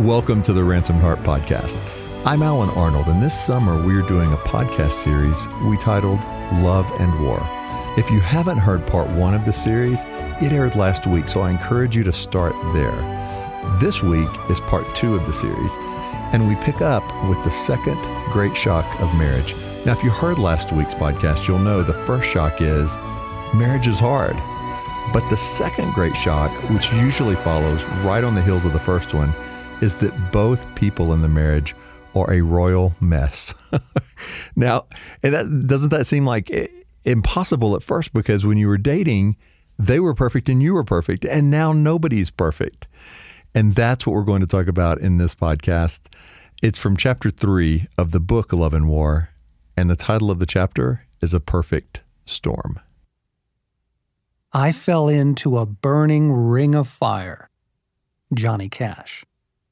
Welcome to the Ransomed Heart Podcast. I'm Alan Arnold, and this summer we are doing a podcast series we titled Love and War. If you haven't heard part one of the series, it aired last week, so I encourage you to start there. This week is part two of the series, and we pick up with the second great shock of marriage. Now, if you heard last week's podcast, you'll know the first shock is marriage is hard. But the second great shock, which usually follows right on the heels of the first one, is that both people in the marriage are a royal mess. Now, doesn't that seem like impossible at first? Because when you were dating, they were perfect and you were perfect, and now nobody's perfect. And that's what we're going to talk about in this podcast. It's from chapter 3 of the book Love and War, and the title of the chapter is A Perfect Storm. I fell into a burning ring of fire. Johnny Cash.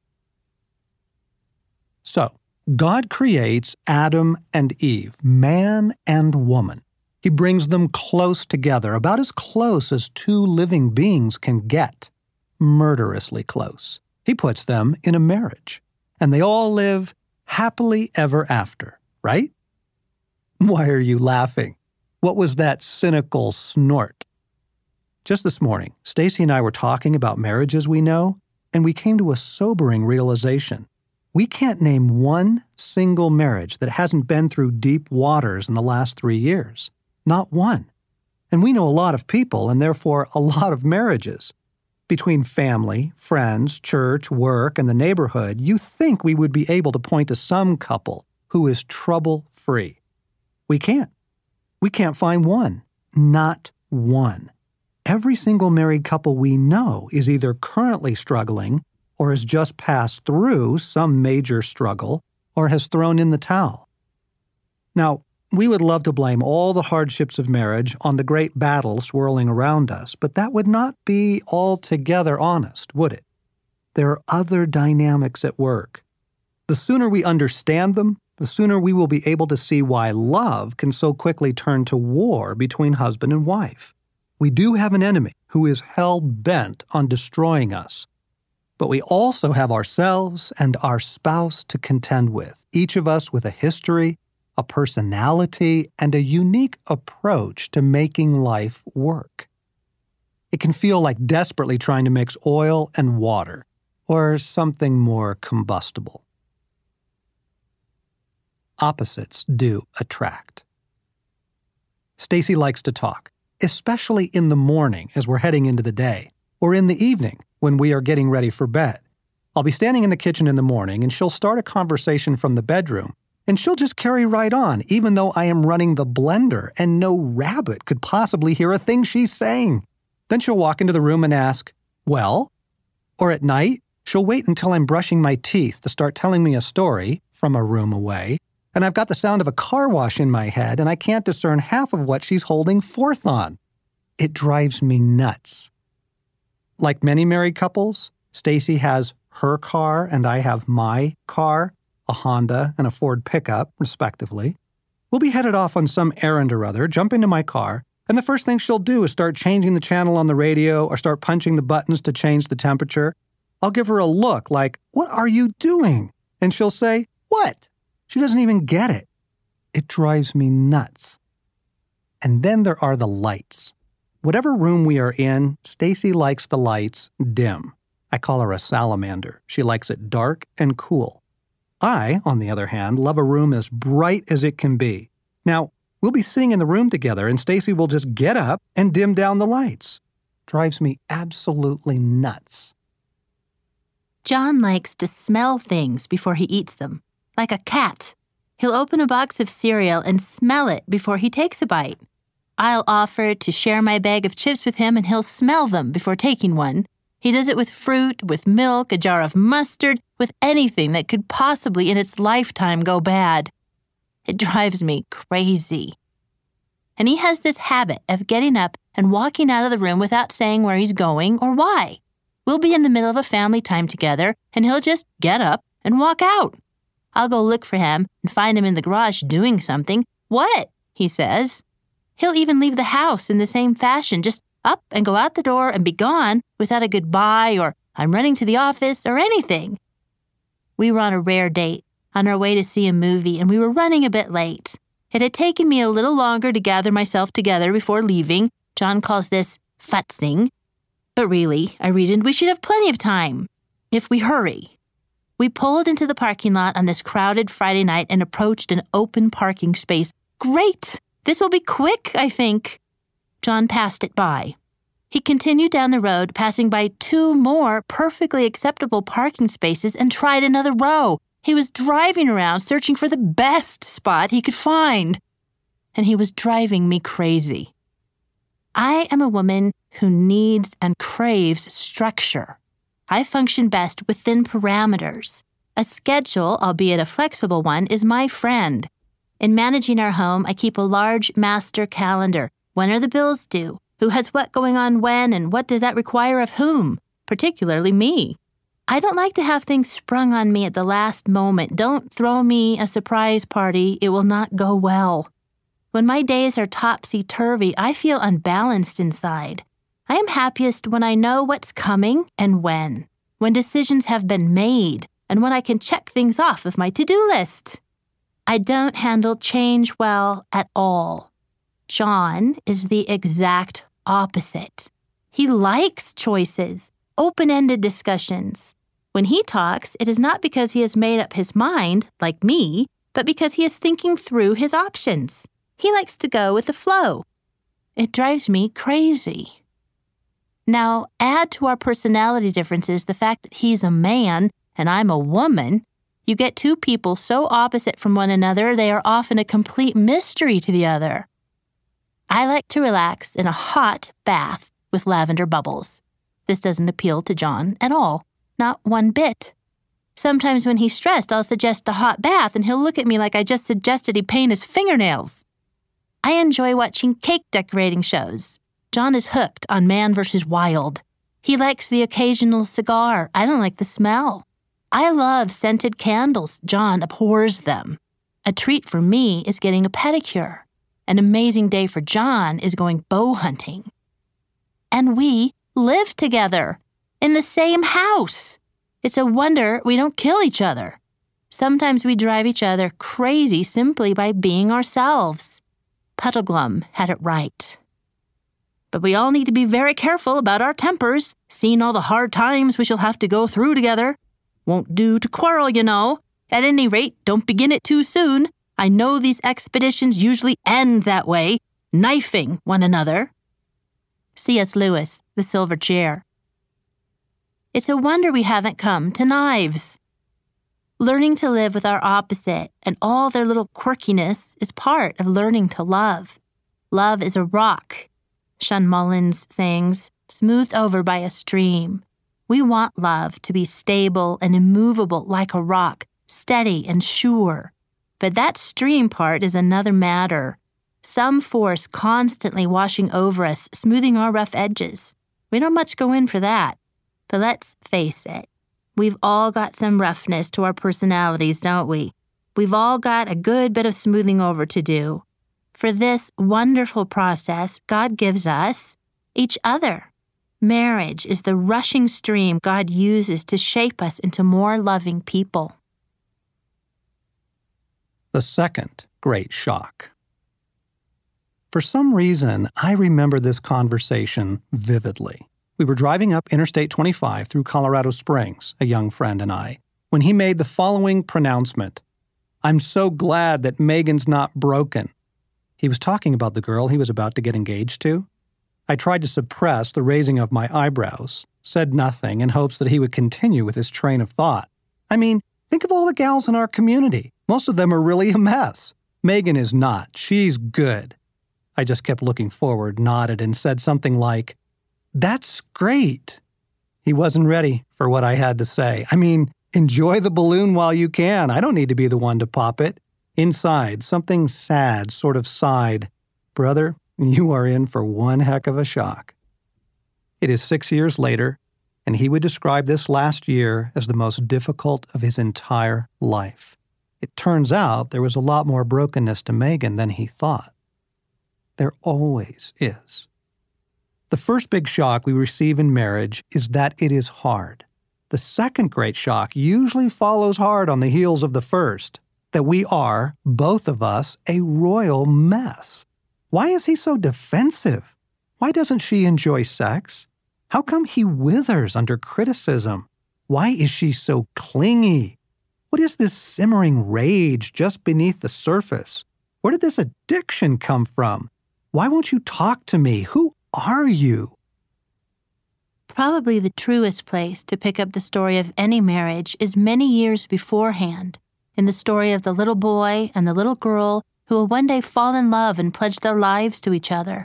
So, God creates Adam and Eve, man and woman. He brings them close together, about as close as two living beings can get, murderously close. He puts them in a marriage, and they all live happily ever after, right? Why are you laughing? What was that cynical snort? Just this morning, Stacy and I were talking about marriages we know, and we came to a sobering realization. We can't name one single marriage that hasn't been through deep waters in the last 3 years. Not one. And we know a lot of people, and therefore a lot of marriages. Between family, friends, church, work, and the neighborhood, you think we would be able to point to some couple who is trouble-free. We can't. We can't find one. Not one. Every single married couple we know is either currently struggling or has just passed through some major struggle or has thrown in the towel. Now, we would love to blame all the hardships of marriage on the great battle swirling around us, but that would not be altogether honest, would it? There are other dynamics at work. The sooner we understand them, the sooner we will be able to see why love can so quickly turn to war between husband and wife. We do have an enemy who is hell-bent on destroying us. But we also have ourselves and our spouse to contend with, each of us with a history, a personality, and a unique approach to making life work. It can feel like desperately trying to mix oil and water, or something more combustible. Opposites do attract. Stacy likes to talk, especially in the morning as we're heading into the day, or in the evening when we are getting ready for bed. I'll be standing in the kitchen in the morning, and she'll start a conversation from the bedroom, and she'll just carry right on, even though I am running the blender and no rabbit could possibly hear a thing she's saying. Then she'll walk into the room and ask, "Well?" Or at night, she'll wait until I'm brushing my teeth to start telling me a story from a room away, and I've got the sound of a car wash in my head, and I can't discern half of what she's holding forth on. It drives me nuts. Like many married couples, Stacy has her car and I have my car, a Honda and a Ford pickup, respectively. We'll be headed off on some errand or other, jump into my car, and the first thing she'll do is start changing the channel on the radio or start punching the buttons to change the temperature. I'll give her a look like, "What are you doing?" And she'll say, "What?" She doesn't even get it. It drives me nuts. And then there are the lights. Whatever room we are in, Stacy likes the lights dim. I call her a salamander. She likes it dark and cool. I, on the other hand, love a room as bright as it can be. Now, we'll be sitting in the room together and Stacy will just get up and dim down the lights. Drives me absolutely nuts. John likes to smell things before he eats them, like a cat. He'll open a box of cereal and smell it before he takes a bite. I'll offer to share my bag of chips with him and he'll smell them before taking one. He does it with fruit, with milk, a jar of mustard, with anything that could possibly in its lifetime go bad. It drives me crazy. And he has this habit of getting up and walking out of the room without saying where he's going or why. We'll be in the middle of a family time together and he'll just get up and walk out. I'll go look for him and find him in the garage doing something. "What?" he says. He'll even leave the house in the same fashion, just up and go out the door and be gone without a goodbye or "I'm running to the office" or anything. We were on a rare date, on our way to see a movie, and we were running a bit late. It had taken me a little longer to gather myself together before leaving. John calls this futzing. But really, I reasoned we should have plenty of time, if we hurry. We pulled into the parking lot on this crowded Friday night and approached an open parking space. Great! This will be quick, I think. John passed it by. He continued down the road, passing by 2 more perfectly acceptable parking spaces, and tried another row. He was driving around, searching for the best spot he could find. And he was driving me crazy. I am a woman who needs and craves structure. I function best within parameters. A schedule, albeit a flexible one, is my friend. In managing our home, I keep a large master calendar. When are the bills due? Who has what going on when, and what does that require of whom? Particularly me. I don't like to have things sprung on me at the last moment. Don't throw me a surprise party. It will not go well. When my days are topsy-turvy, I feel unbalanced inside. I am happiest when I know what's coming and when decisions have been made, and when I can check things off of my to-do list. I don't handle change well at all. John is the exact opposite. He likes choices, open-ended discussions. When he talks, it is not because he has made up his mind, like me, but because he is thinking through his options. He likes to go with the flow. It drives me crazy. Now, add to our personality differences the fact that he's a man and I'm a woman. You get 2 people so opposite from one another, they are often a complete mystery to the other. I like to relax in a hot bath with lavender bubbles. This doesn't appeal to John at all. Not one bit. Sometimes when he's stressed, I'll suggest a hot bath, and he'll look at me like I just suggested he paint his fingernails. I enjoy watching cake decorating shows. John is hooked on Man vs. Wild. He likes the occasional cigar. I don't like the smell. I love scented candles. John abhors them. A treat for me is getting a pedicure. An amazing day for John is going bow hunting. And we live together. In the same house. It's a wonder we don't kill each other. Sometimes we drive each other crazy simply by being ourselves. Puddleglum had it right. But we all need to be very careful about our tempers, seeing all the hard times we shall have to go through together. Won't do to quarrel, you know. At any rate, don't begin it too soon. I know these expeditions usually end that way, knifing one another. C.S. Lewis, The Silver Chair. It's a wonder we haven't come to knives. Learning to live with our opposite and all their little quirkiness is part of learning to love. Love is a rock, Sean Mullins sings, smoothed over by a stream. We want love to be stable and immovable like a rock, steady and sure. But that stream part is another matter. Some force constantly washing over us, smoothing our rough edges. We don't much go in for that. But let's face it, we've all got some roughness to our personalities, don't we? We've all got a good bit of smoothing over to do. For this wonderful process, God gives us each other. Marriage is the rushing stream God uses to shape us into more loving people. The second great shock. For some reason, I remember this conversation vividly. We were driving up Interstate 25 through Colorado Springs, a young friend and I, when he made the following pronouncement. "I'm so glad that Megan's not broken." He was talking about the girl he was about to get engaged to. I tried to suppress the raising of my eyebrows, said nothing in hopes that he would continue with his train of thought. I mean, think of all the gals in our community. Most of them are really a mess. Megan is not. She's good. I just kept looking forward, nodded, and said something like, "That's great." He wasn't ready for what I had to say. I mean, enjoy the balloon while you can. I don't need to be the one to pop it. Inside, something sad sort of sighed, "Brother, you are in for one heck of a shock." It is 6 years later, and he would describe this last year as the most difficult of his entire life. It turns out there was a lot more brokenness to Megan than he thought. There always is. The first big shock we receive in marriage is that it is hard. The second great shock usually follows hard on the heels of the first, that we are, both of us, a royal mess. Why is he so defensive? Why doesn't she enjoy sex? How come he withers under criticism? Why is she so clingy? What is this simmering rage just beneath the surface? Where did this addiction come from? Why won't you talk to me? Who are you? Probably the truest place to pick up the story of any marriage is many years beforehand, in the story of the little boy and the little girl who will one day fall in love and pledge their lives to each other.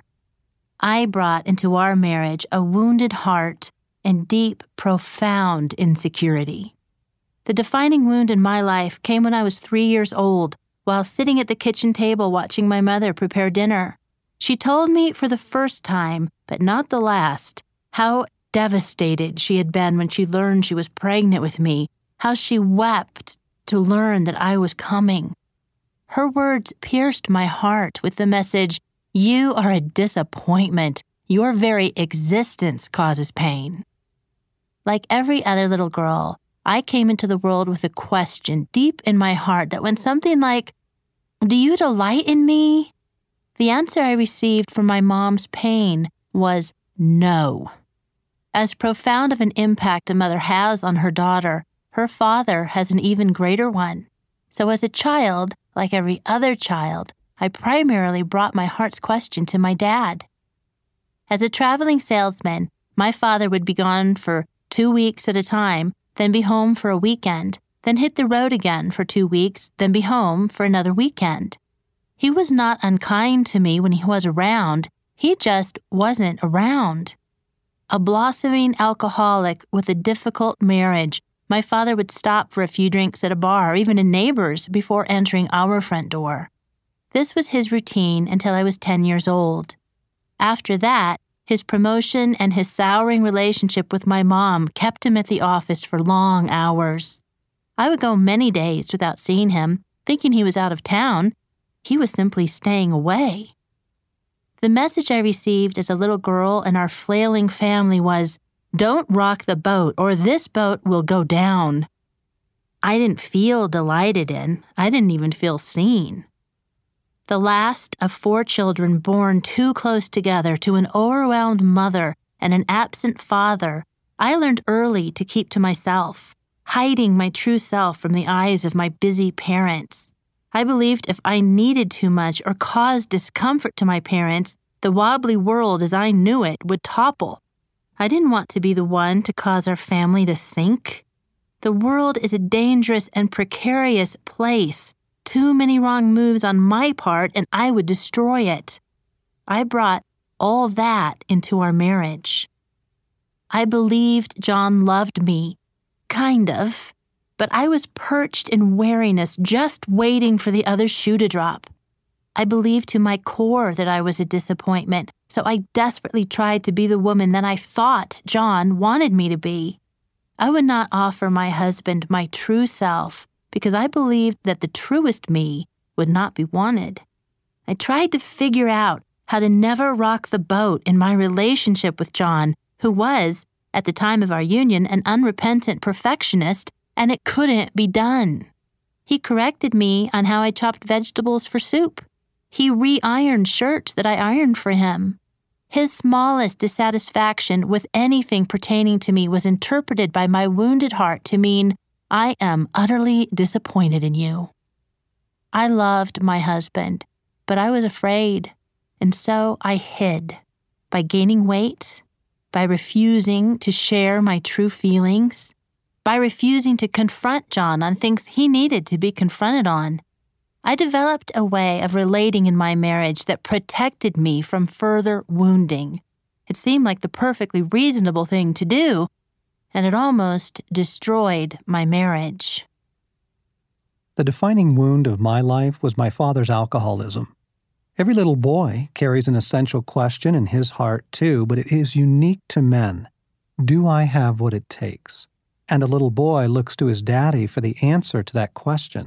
I brought into our marriage a wounded heart and deep, profound insecurity. The defining wound in my life came when I was 3 years old, while sitting at the kitchen table watching my mother prepare dinner. She told me for the first time, but not the last, how devastated she had been when she learned she was pregnant with me, how she wept to learn that I was coming. Her words pierced my heart with the message, "You are a disappointment. Your very existence causes pain." Like every other little girl, I came into the world with a question deep in my heart that went something like, "Do you delight in me?" The answer I received from my mom's pain was no. As profound of an impact a mother has on her daughter, her father has an even greater one. So as a child, like every other child, I primarily brought my heart's question to my dad. As a traveling salesman, my father would be gone for 2 weeks at a time, then be home for a weekend, then hit the road again for 2 weeks, then be home for another weekend. He was not unkind to me when he was around, he just wasn't around. A blossoming alcoholic with a difficult marriage, my father would stop for a few drinks at a bar or even a neighbor's before entering our front door. This was his routine until I was 10 years old. After that, his promotion and his souring relationship with my mom kept him at the office for long hours. I would go many days without seeing him, thinking he was out of town. He was simply staying away. The message I received as a little girl in our flailing family was, "Don't rock the boat or this boat will go down." I didn't feel delighted in. I didn't even feel seen. The last of 4 children born too close together to an overwhelmed mother and an absent father, I learned early to keep to myself, hiding my true self from the eyes of my busy parents. I believed if I needed too much or caused discomfort to my parents, the wobbly world as I knew it would topple. I didn't want to be the one to cause our family to sink. The world is a dangerous and precarious place. Too many wrong moves on my part, and I would destroy it. I brought all that into our marriage. I believed John loved me, kind of, but I was perched in wariness, just waiting for the other shoe to drop. I believed to my core that I was a disappointment, so I desperately tried to be the woman that I thought John wanted me to be. I would not offer my husband my true self because I believed that the truest me would not be wanted. I tried to figure out how to never rock the boat in my relationship with John, who was, at the time of our union, an unrepentant perfectionist, and it couldn't be done. He corrected me on how I chopped vegetables for soup. He re-ironed shirts that I ironed for him. His smallest dissatisfaction with anything pertaining to me was interpreted by my wounded heart to mean, "I am utterly disappointed in you." I loved my husband, but I was afraid, and so I hid by gaining weight, by refusing to share my true feelings, by refusing to confront John on things he needed to be confronted on. I developed a way of relating in my marriage that protected me from further wounding. It seemed like the perfectly reasonable thing to do, and it almost destroyed my marriage. The defining wound of my life was my father's alcoholism. Every little boy carries an essential question in his heart too, but it is unique to men. Do I have what it takes? And a little boy looks to his daddy for the answer to that question.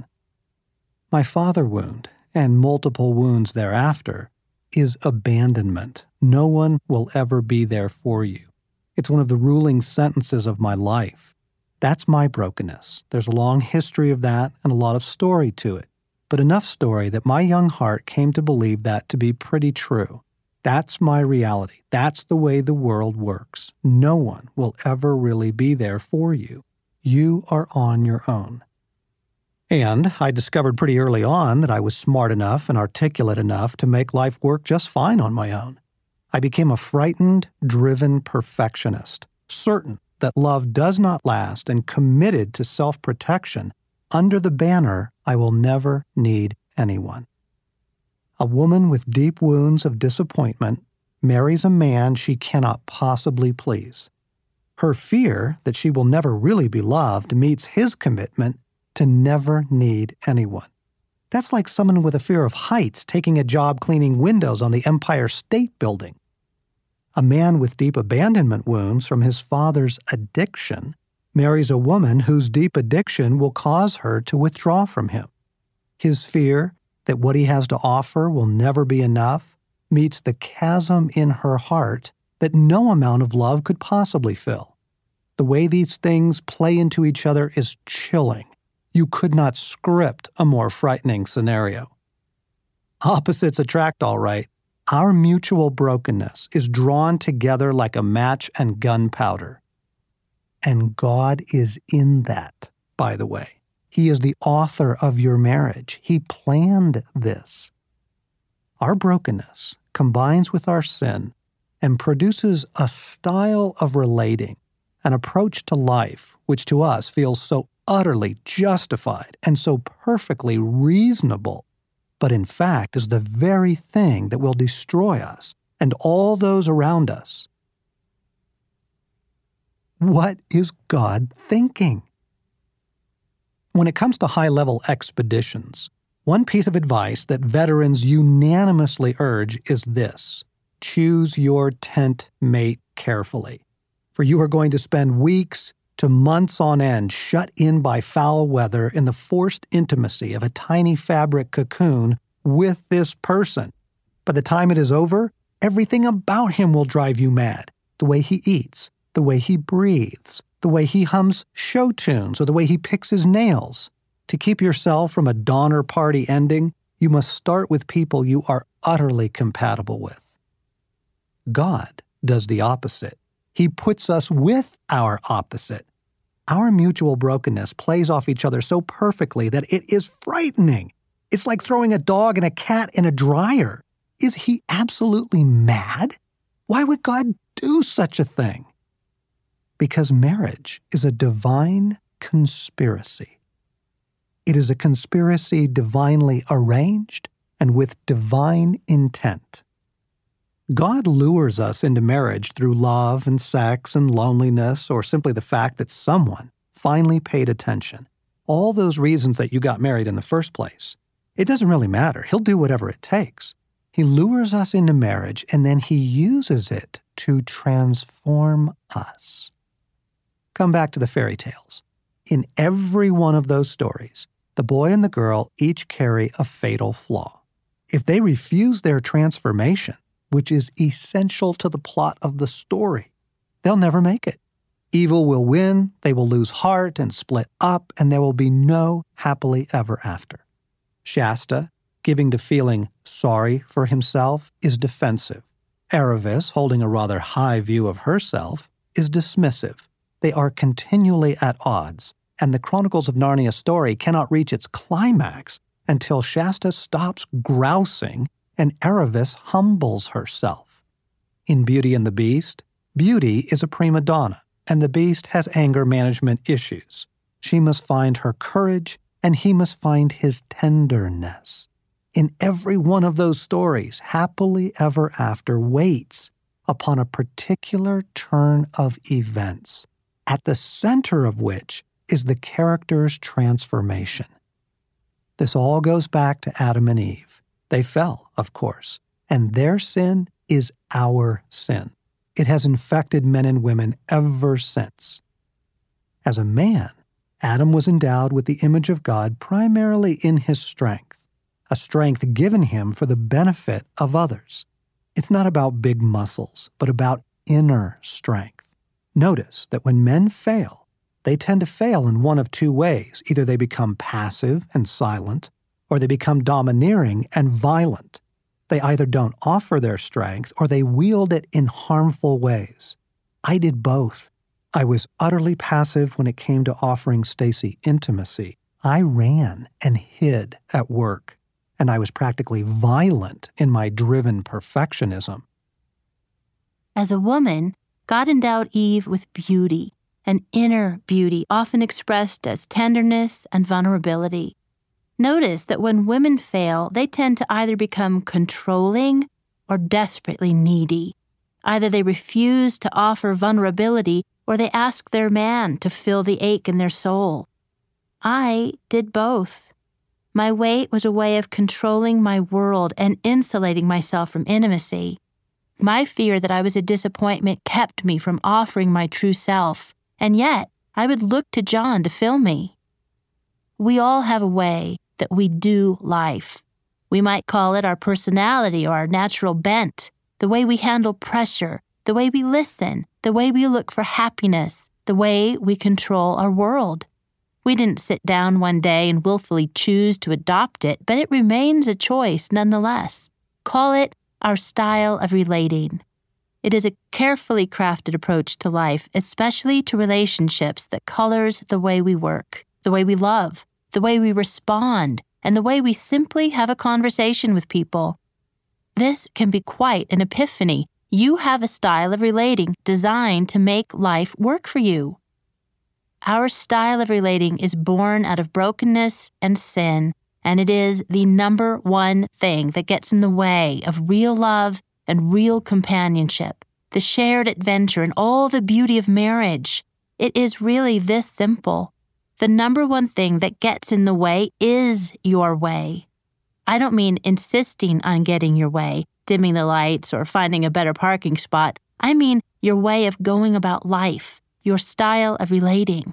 My father wound, and multiple wounds thereafter, is abandonment. No one will ever be there for you. It's one of the ruling sentences of my life. That's my brokenness. There's a long history of that and a lot of story to it, but enough story that my young heart came to believe that to be pretty true. That's my reality. That's the way the world works. No one will ever really be there for you. You are on your own. And I discovered pretty early on that I was smart enough and articulate enough to make life work just fine on my own. I became a frightened, driven perfectionist, certain that love does not last and committed to self-protection under the banner, I will never need anyone. A woman with deep wounds of disappointment marries a man she cannot possibly please. Her fear that she will never really be loved meets his commitment to never need anyone. That's like someone with a fear of heights taking a job cleaning windows on the Empire State Building. A man with deep abandonment wounds from his father's addiction marries a woman whose deep addiction will cause her to withdraw from him. His fear that what he has to offer will never be enough meets the chasm in her heart that no amount of love could possibly fill. The way these things play into each other is chilling. You could not script a more frightening scenario. Opposites attract, all right. Our mutual brokenness is drawn together like a match and gunpowder. And God is in that, by the way. He is the author of your marriage. He planned this. Our brokenness combines with our sin and produces a style of relating, an approach to life which to us feels so utterly justified and so perfectly reasonable, but in fact is the very thing that will destroy us and all those around us. What is God thinking? When it comes to high-level expeditions, one piece of advice that veterans unanimously urge is this: choose your tent mate carefully, for you are going to spend weeks to months on end shut in by foul weather in the forced intimacy of a tiny fabric cocoon with this person. By the time it is over, everything about him will drive you mad. The way he eats, the way he breathes, the way he hums show tunes, or the way he picks his nails. To keep yourself from a Donner Party ending, you must start with people you are utterly compatible with. God does the opposite. He puts us with our opposite. Our mutual brokenness plays off each other so perfectly that it is frightening. It's like throwing a dog and a cat in a dryer. Is he absolutely mad? Why would God do such a thing? Because marriage is a divine conspiracy. It is a conspiracy divinely arranged and with divine intent. God lures us into marriage through love and sex and loneliness, or simply the fact that someone finally paid attention. All those reasons that you got married in the first place. It doesn't really matter. He'll do whatever it takes. He lures us into marriage, and then he uses it to transform us. Come back to the fairy tales. In every one of those stories, the boy and the girl each carry a fatal flaw. If they refuse their transformation, which is essential to the plot of the story, they'll never make it. Evil will win, they will lose heart and split up, and there will be no happily ever after. Shasta, giving to feeling sorry for himself, is defensive. Aravis, holding a rather high view of herself, is dismissive. They are continually at odds, and the Chronicles of Narnia story cannot reach its climax until Shasta stops grousing and Aravis humbles herself. In Beauty and the Beast, Beauty is a prima donna, and the Beast has anger management issues. She must find her courage, and he must find his tenderness. In every one of those stories, happily ever after waits upon a particular turn of events, at the center of which is the character's transformation. This all goes back to Adam and Eve. They fell, of course, and their sin is our sin. It has infected men and women ever since. As a man, Adam was endowed with the image of God primarily in his strength, a strength given him for the benefit of others. It's not about big muscles, but about inner strength. Notice that when men fail, they tend to fail in one of two ways. Either they become passive and silent, or they become domineering and violent. They either don't offer their strength or they wield it in harmful ways. I did both. I was utterly passive when it came to offering Stacy intimacy. I ran and hid at work, and I was practically violent in my driven perfectionism. As a woman, God endowed Eve with beauty, an inner beauty often expressed as tenderness and vulnerability. Notice that when women fail, they tend to either become controlling or desperately needy. Either they refuse to offer vulnerability or they ask their man to fill the ache in their soul. I did both. My weight was a way of controlling my world and insulating myself from intimacy. My fear that I was a disappointment kept me from offering my true self, and yet I would look to John to fill me. We all have a way that we do life. We might call it our personality or our natural bent, the way we handle pressure, the way we listen, the way we look for happiness, the way we control our world. We didn't sit down one day and willfully choose to adopt it, but it remains a choice nonetheless. Call it our style of relating. It is a carefully crafted approach to life, especially to relationships, that colors the way we work, the way we love, the way we respond, and the way we simply have a conversation with people. This can be quite an epiphany. You have a style of relating designed to make life work for you. Our style of relating is born out of brokenness and sin, and it is the number one thing that gets in the way of real love and real companionship, the shared adventure and all the beauty of marriage. It is really this simple. The number one thing that gets in the way is your way. I don't mean insisting on getting your way, dimming the lights, or finding a better parking spot. I mean your way of going about life, your style of relating.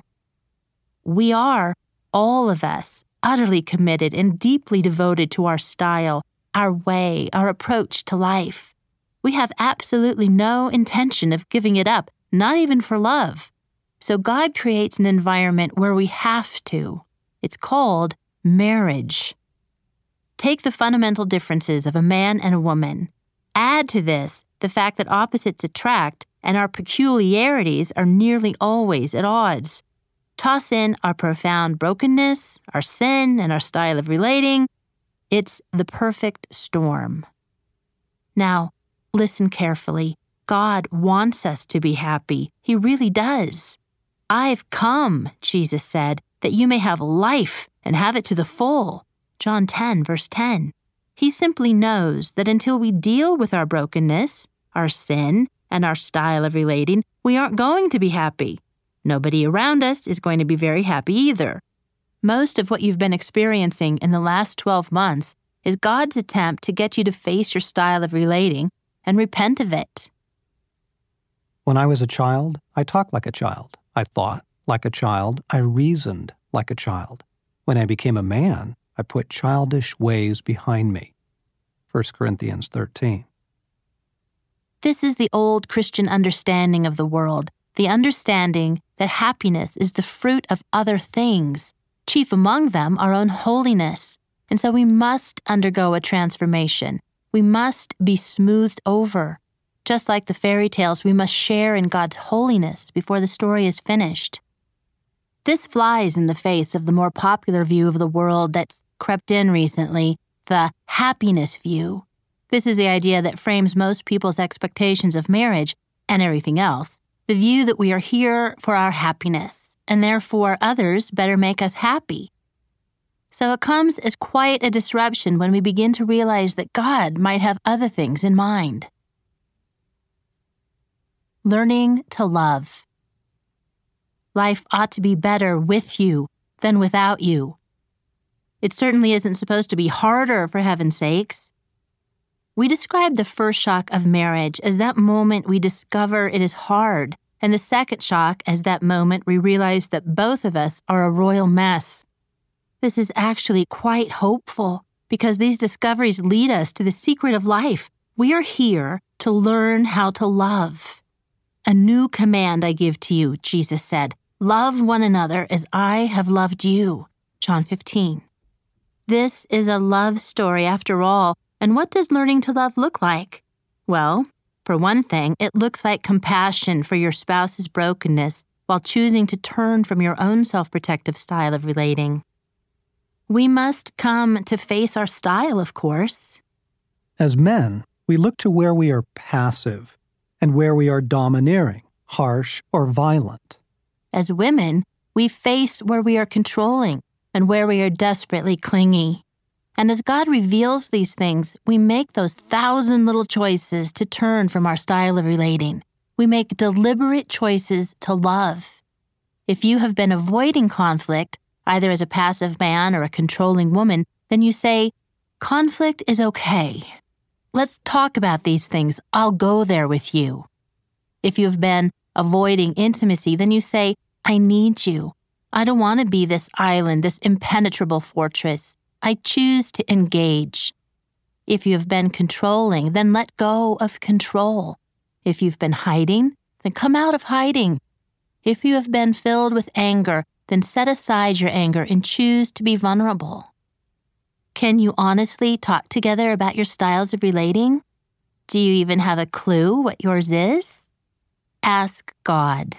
We are, all of us, utterly committed and deeply devoted to our style, our way, our approach to life. We have absolutely no intention of giving it up, not even for love. So God creates an environment where we have to. It's called marriage. Take the fundamental differences of a man and a woman. Add to this the fact that opposites attract and our peculiarities are nearly always at odds. Toss in our profound brokenness, our sin, and our style of relating. It's the perfect storm. Now, listen carefully. God wants us to be happy. He really does. I've come, Jesus said, that you may have life and have it to the full. John 10, verse 10. He simply knows that until we deal with our brokenness, our sin, and our style of relating, we aren't going to be happy. Nobody around us is going to be very happy either. Most of what you've been experiencing in the last 12 months is God's attempt to get you to face your style of relating and repent of it. When I was a child, I talked like a child. I thought like a child. I reasoned like a child. When I became a man, I put childish ways behind me. 1 Corinthians 13. This is the old Christian understanding of the world, the understanding that happiness is the fruit of other things, chief among them our own holiness. And so we must undergo a transformation. We must be smoothed over. Just like the fairy tales, we must share in God's holiness before the story is finished. This flies in the face of the more popular view of the world that's crept in recently, the happiness view. This is the idea that frames most people's expectations of marriage and everything else. The view that we are here for our happiness, and therefore others better make us happy. So it comes as quite a disruption when we begin to realize that God might have other things in mind. Learning to love. Life ought to be better with you than without you. It certainly isn't supposed to be harder, for heaven's sakes. We describe the first shock of marriage as that moment we discover it is hard, and the second shock as that moment we realize that both of us are a royal mess. This is actually quite hopeful, because these discoveries lead us to the secret of life. We are here to learn how to love. A new command I give to you, Jesus said. Love one another as I have loved you. John 15. This is a love story after all, and what does learning to love look like? Well, for one thing, it looks like compassion for your spouse's brokenness while choosing to turn from your own self-protective style of relating. We must come to face our style, of course. As men, we look to where we are passive and where we are domineering, harsh, or violent. As women, we face where we are controlling and where we are desperately clingy. And as God reveals these things, we make those 1,000 little choices to turn from our style of relating. We make deliberate choices to love. If you have been avoiding conflict, either as a passive man or a controlling woman, then you say, conflict is okay. Let's talk about these things. I'll go there with you. If you've been avoiding intimacy, then you say, I need you. I don't want to be this island, this impenetrable fortress. I choose to engage. If you have been controlling, then let go of control. If you've been hiding, then come out of hiding. If you have been filled with anger, then set aside your anger and choose to be vulnerable. Can you honestly talk together about your styles of relating? Do you even have a clue what yours is? Ask God.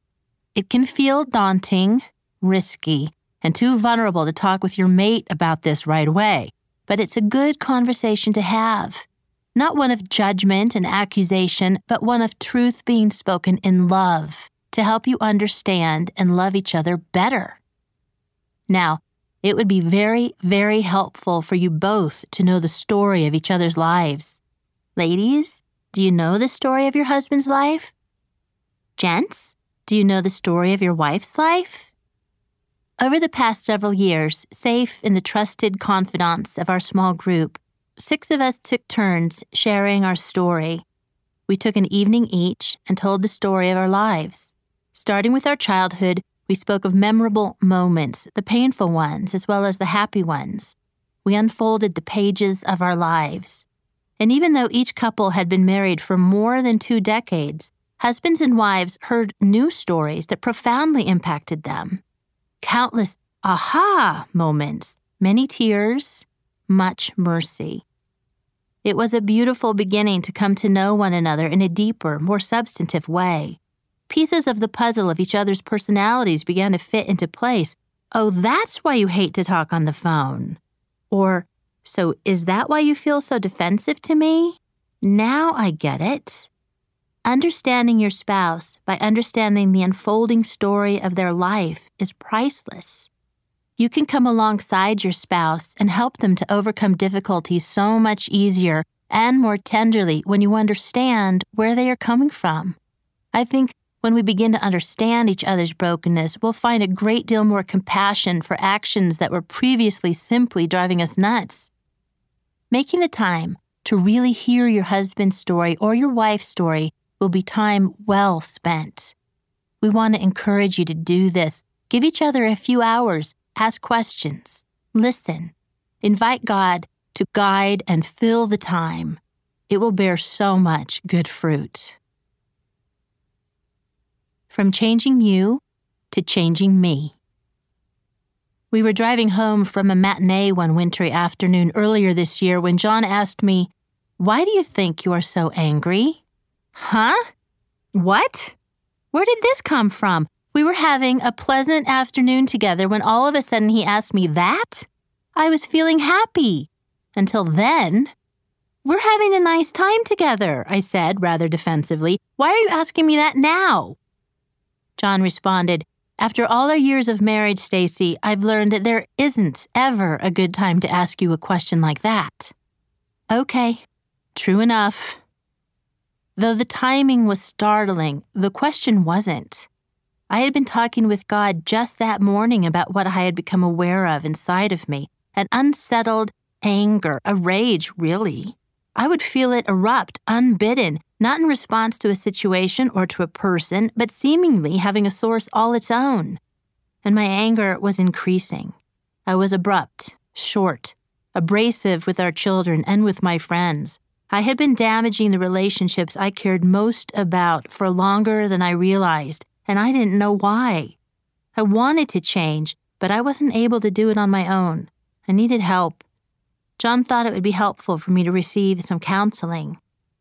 It can feel daunting, risky, and too vulnerable to talk with your mate about this right away, but it's a good conversation to have. Not one of judgment and accusation, but one of truth being spoken in love to help you understand and love each other better. Now, it would be very, very helpful for you both to know the story of each other's lives. Ladies, do you know the story of your husband's life? Gents, do you know the story of your wife's life? Over the past several years, safe in the trusted confidants of our small group, 6 of us took turns sharing our story. We took an evening each and told the story of our lives. Starting with our childhood, we spoke of memorable moments, the painful ones as well as the happy ones. We unfolded the pages of our lives. And even though each couple had been married for more than 2 decades, husbands and wives heard new stories that profoundly impacted them. Countless aha moments, many tears, much mercy. It was a beautiful beginning to come to know one another in a deeper, more substantive way. Pieces of the puzzle of each other's personalities began to fit into place. Oh, that's why you hate to talk on the phone. Or, so is that why you feel so defensive to me? Now I get it. Understanding your spouse by understanding the unfolding story of their life is priceless. You can come alongside your spouse and help them to overcome difficulties so much easier and more tenderly when you understand where they are coming from. I think when we begin to understand each other's brokenness, we'll find a great deal more compassion for actions that were previously simply driving us nuts. Making the time to really hear your husband's story or your wife's story will be time well spent. We want to encourage you to do this. Give each other a few hours, ask questions, listen, invite God to guide and fill the time. It will bear so much good fruit. From changing you to changing me. We were driving home from a matinee one wintry afternoon earlier this year when John asked me, "Why do you think you are so angry?" Huh? What? Where did this come from? We were having a pleasant afternoon together when all of a sudden he asked me that? I was feeling happy. Until then, "We're having a nice time together," I said rather defensively. "Why are you asking me that now?" John responded, "After all our years of marriage, Stacy, I've learned that there isn't ever a good time to ask you a question like that." Okay, true enough. Though the timing was startling, the question wasn't. I had been talking with God just that morning about what I had become aware of inside of me, an unsettled anger, a rage, really. I would feel it erupt, unbidden, not in response to a situation or to a person, but seemingly having a source all its own. And my anger was increasing. I was abrupt, short, abrasive with our children and with my friends. I had been damaging the relationships I cared most about for longer than I realized, and I didn't know why. I wanted to change, but I wasn't able to do it on my own. I needed help. John thought it would be helpful for me to receive some counseling.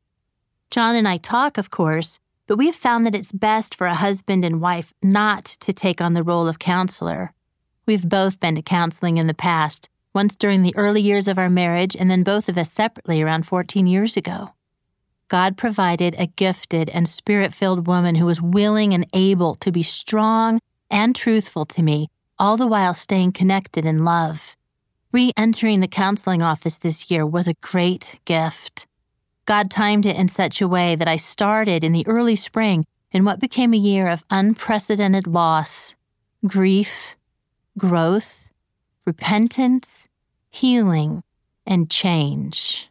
John and I talk, of course, but we have found that it's best for a husband and wife not to take on the role of counselor. We've both been to counseling in the past, once during the early years of our marriage and then both of us separately around 14 years ago. God provided a gifted and spirit-filled woman who was willing and able to be strong and truthful to me, all the while staying connected in love. Re-entering the counseling office this year was a great gift. God timed it in such a way that I started in the early spring in what became a year of unprecedented loss, grief, growth, repentance, healing, and change.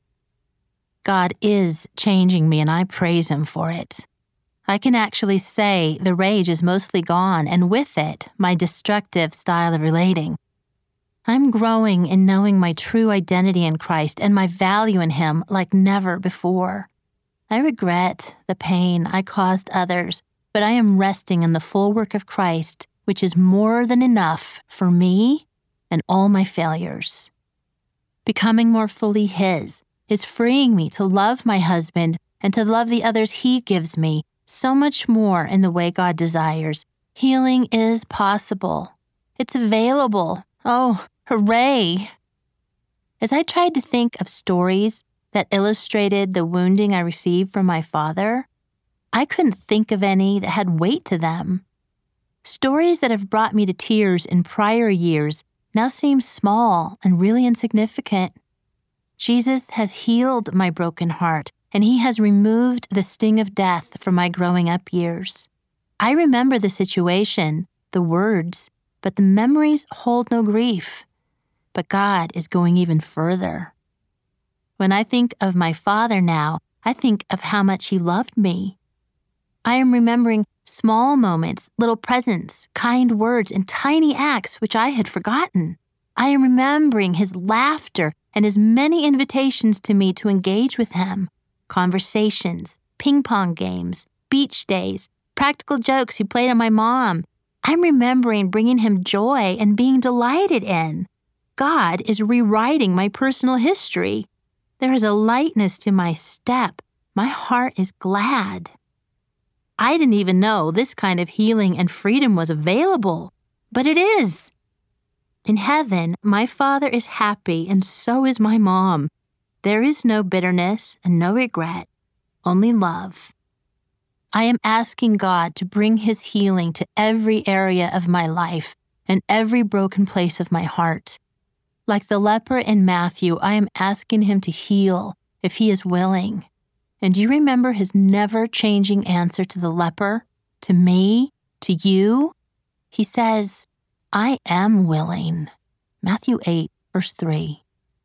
God is changing me, and I praise Him for it. I can actually say the rage is mostly gone, and with it, my destructive style of relating. I'm growing in knowing my true identity in Christ and my value in Him like never before. I regret the pain I caused others, but I am resting in the full work of Christ, which is more than enough for me and all my failures. Becoming more fully His is freeing me to love my husband and to love the others He gives me so much more in the way God desires. Healing is possible. It's available. Oh, hooray! As I tried to think of stories that illustrated the wounding I received from my father, I couldn't think of any that had weight to them. Stories that have brought me to tears in prior years now seem small and really insignificant. Jesus has healed my broken heart, and He has removed the sting of death from my growing up years. I remember the situation, the words, but the memories hold no grief. But God is going even further. When I think of my father now, I think of how much he loved me. I am remembering small moments, little presents, kind words, and tiny acts which I had forgotten. I am remembering his laughter and his many invitations to me to engage with him, conversations, ping pong games, beach days, practical jokes he played on my mom. I'm remembering bringing him joy and being delighted in. God is rewriting my personal history. There is a lightness to my step. My heart is glad. I didn't even know this kind of healing and freedom was available, but it is. In heaven, my Father is happy, and so is my mom. There is no bitterness and no regret, only love. I am asking God to bring His healing to every area of my life and every broken place of my heart. Like the leper in Matthew, I am asking Him to heal if He is willing. And do you remember His never-changing answer to the leper, to me, to you? He says, I am willing. Matthew 8, verse 3.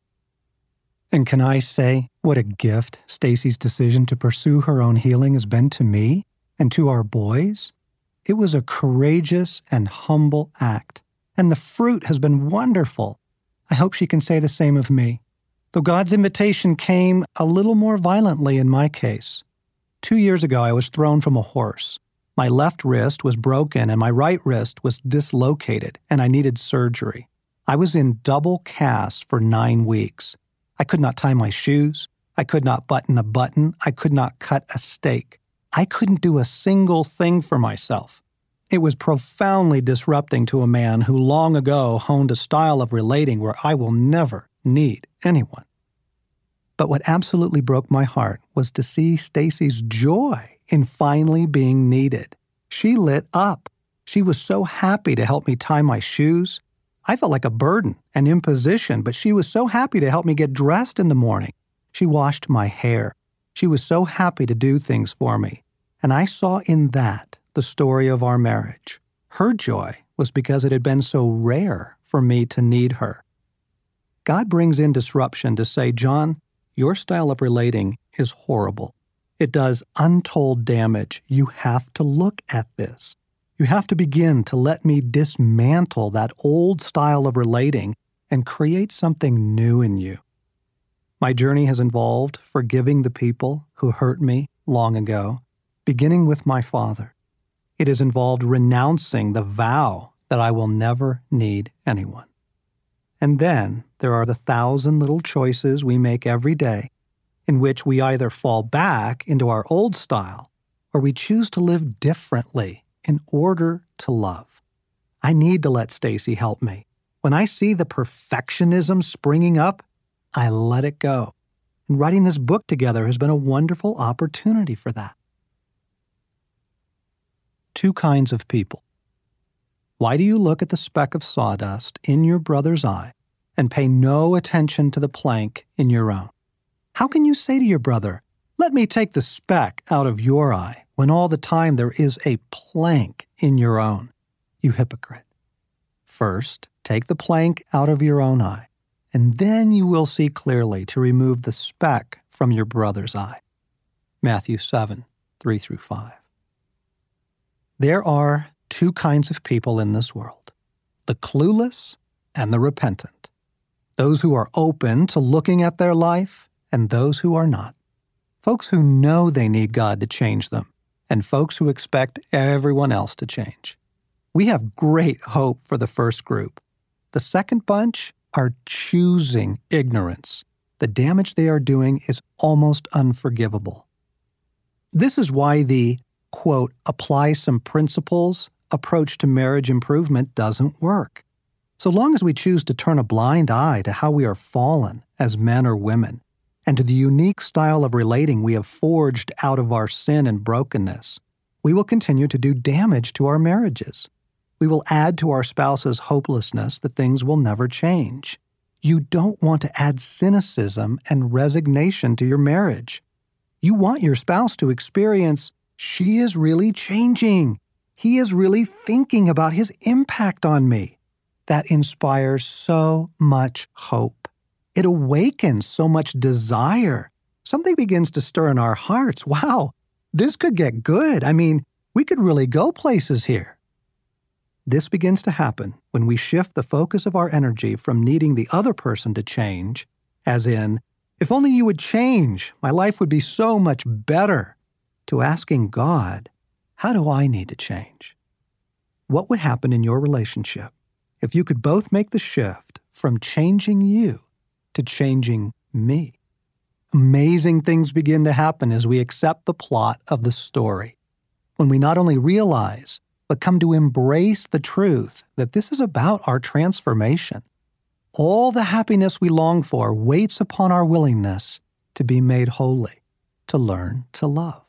And can I say what a gift Stacy's decision to pursue her own healing has been to me and to our boys? It was a courageous and humble act, and the fruit has been wonderful. I hope she can say the same of me, though God's invitation came a little more violently in my case. 2 years ago, I was thrown from a horse. My left wrist was broken and my right wrist was dislocated, and I needed surgery. I was in double casts for 9 weeks. I could not tie my shoes. I could not button a button. I could not cut a steak. I couldn't do a single thing for myself. It was profoundly disrupting to a man who long ago honed a style of relating where I will never need anyone. But what absolutely broke my heart was to see Stacy's joy in finally being needed. She lit up. She was so happy to help me tie my shoes. I felt like a burden, an imposition, but she was so happy to help me get dressed in the morning. She washed my hair. She was so happy to do things for me. And I saw in that the story of our marriage. Her joy was because it had been so rare for me to need her. God brings in disruption to say, John, your style of relating is horrible. It does untold damage. You have to look at this. You have to begin to let me dismantle that old style of relating and create something new in you. My journey has involved forgiving the people who hurt me long ago, beginning with my father. It has involved renouncing the vow that I will never need anyone. And then there are the 1,000 little choices we make every day in which we either fall back into our old style or we choose to live differently in order to love. I need to let Stacy help me. When I see the perfectionism springing up, I let it go. And writing this book together has been a wonderful opportunity for that. 2 kinds of people. Why do you look at the speck of sawdust in your brother's eye and pay no attention to the plank in your own? How can you say to your brother, "Let me take the speck out of your eye," when all the time there is a plank in your own? You hypocrite. First, take the plank out of your own eye, and then you will see clearly to remove the speck from your brother's eye. Matthew 7, 3-5. There are 2 kinds of people in this world, the clueless and the repentant, those who are open to looking at their life and those who are not, folks who know they need God to change them, and folks who expect everyone else to change. We have great hope for the first group. The second bunch are choosing ignorance. The damage they are doing is almost unforgivable. This is why the, quote, apply some principles approach to marriage improvement doesn't work. So long as we choose to turn a blind eye to how we are fallen as men or women, and to the unique style of relating we have forged out of our sin and brokenness, we will continue to do damage to our marriages. We will add to our spouse's hopelessness that things will never change. You don't want to add cynicism and resignation to your marriage. You want your spouse to experience, she is really changing. He is really thinking about his impact on me. That inspires so much hope. It awakens so much desire. Something begins to stir in our hearts. Wow, this could get good. I mean, we could really go places here. This begins to happen when we shift the focus of our energy from needing the other person to change, as in, if only you would change, my life would be so much better, to asking God, how do I need to change? What would happen in your relationship if you could both make the shift from changing you to changing me? Amazing things begin to happen as we accept the plot of the story. When we not only realize, but come to embrace the truth that this is about our transformation. All the happiness we long for waits upon our willingness to be made holy, to learn to love.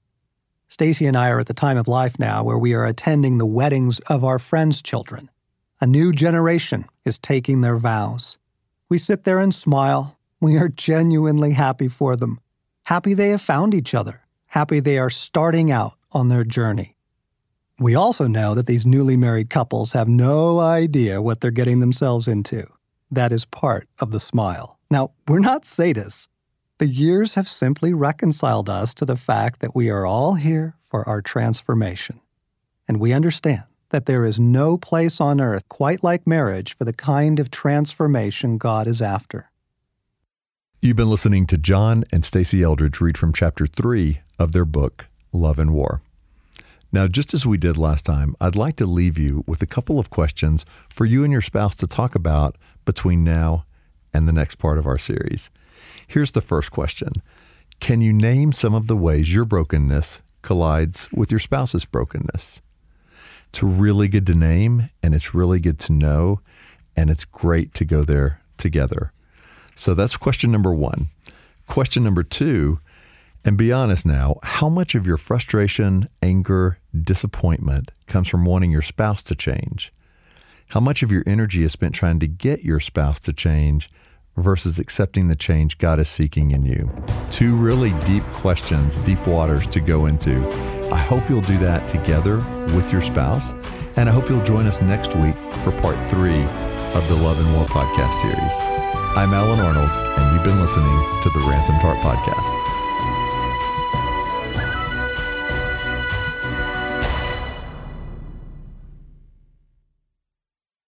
Stacy and I are at the time of life now where we are attending the weddings of our friends' children. A new generation is taking their vows. We sit there and smile. We are genuinely happy for them. Happy they have found each other. Happy they are starting out on their journey. We also know that these newly married couples have no idea what they're getting themselves into. That is part of the smile. Now, we're not sadists. The years have simply reconciled us to the fact that we are all here for our transformation. And we understand that there is no place on earth quite like marriage for the kind of transformation God is after. You've been listening to John and Stacy Eldridge read from Chapter 3 of their book, Love and War. Now, just as we did last time, I'd like to leave you with a couple of questions for you and your spouse to talk about between now and the next part of our series. Here's the first question. Can you name some of the ways your brokenness collides with your spouse's brokenness? It's really good to name, and it's really good to know, and it's great to go there together. So that's question number 1. Question number 2, and be honest now, how much of your frustration, anger, disappointment comes from wanting your spouse to change? How much of your energy is spent trying to get your spouse to change versus accepting the change God is seeking in you? 2 really deep questions, deep waters to go into. I hope you'll do that together with your spouse, and I hope you'll join us next week for part 3 of the Love and War podcast series. I'm Alan Arnold, and you've been listening to the Ransomed Heart Podcast.